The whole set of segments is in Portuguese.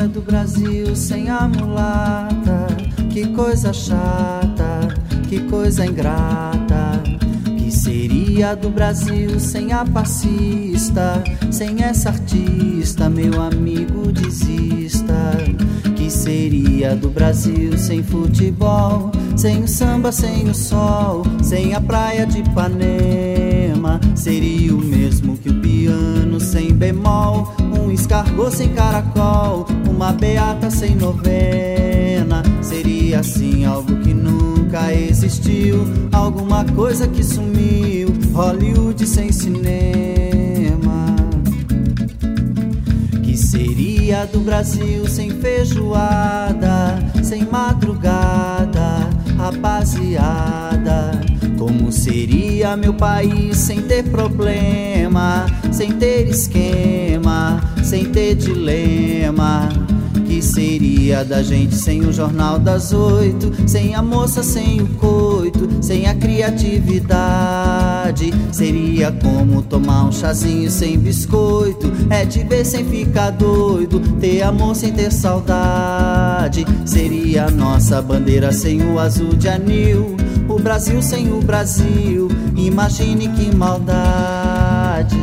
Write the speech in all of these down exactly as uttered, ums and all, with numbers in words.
seria do Brasil sem a mulata? Que coisa chata, que coisa ingrata. Que seria do Brasil sem a passista? Sem essa artista, meu amigo, desista. Que seria do Brasil sem futebol? Sem o samba, sem o sol, sem a praia de Ipanema. Seria o mesmo que o piano sem bemol, um escargot sem caracol, uma beata sem novena. Seria assim algo que nunca existiu, alguma coisa que sumiu, Hollywood sem cinema. Que seria do Brasil sem feijoada, sem madrugada, rapaziada. Como seria meu país sem ter problema, sem ter esquema, sem ter dilema. Que seria da gente sem o Jornal das Oito, sem a moça, sem o coito, sem a criatividade. Seria como tomar um chazinho sem biscoito, é de ver sem ficar doido, ter amor sem ter saudade. Seria a nossa bandeira sem o azul de anil, o Brasil sem o Brasil, imagine que maldade.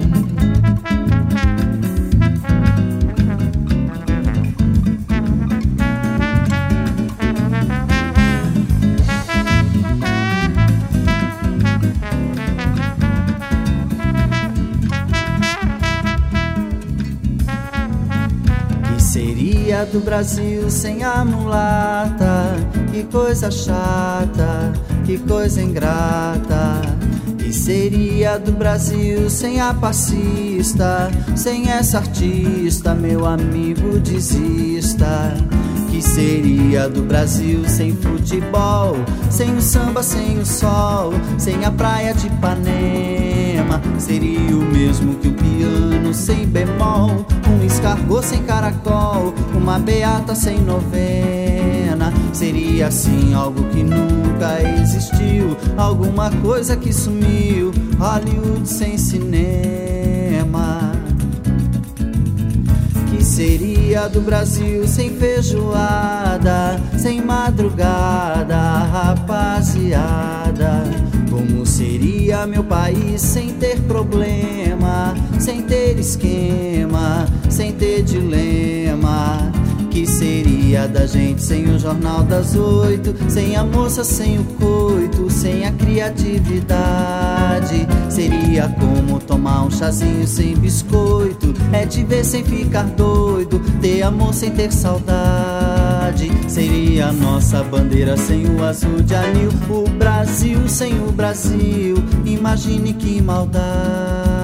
Seria do Brasil sem a mulata? Que coisa chata, que coisa ingrata. Que seria do Brasil sem a passista? Sem essa artista, meu amigo, desista. Que seria do Brasil sem futebol? Sem o samba, sem o sol, sem a praia de Ipanema. Seria o mesmo que o piano sem bemol, um escargot sem caracol, uma beata sem novena. Seria assim algo que nunca existiu, alguma coisa que sumiu, Hollywood sem cinema. Que seria do Brasil sem feijoada, sem madrugada, rapaziada. Como seria meu país sem ter problema, sem ter esquema, sem ter dilema. Que seria da gente sem o Jornal das Oito, sem a moça, sem o coito, sem a criatividade. Seria como tomar um chazinho sem biscoito, é te ver sem ficar doido, ter amor sem ter saudade. Seria a nossa bandeira sem o azul de anil, o Brasil sem o Brasil, imagine que maldade.